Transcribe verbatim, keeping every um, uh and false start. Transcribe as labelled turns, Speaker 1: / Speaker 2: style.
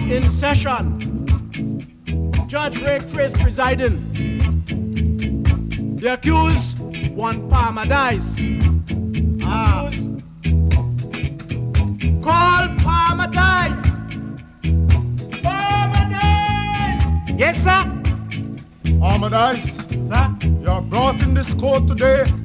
Speaker 1: in session. Judge Ray Trace presiding. The accused, one Palmer Dice. Ah. Call Palmer Dice. Palmer Dice!
Speaker 2: Yes, sir.
Speaker 3: Palmer Dice.
Speaker 2: Sir.
Speaker 3: You are brought in this court today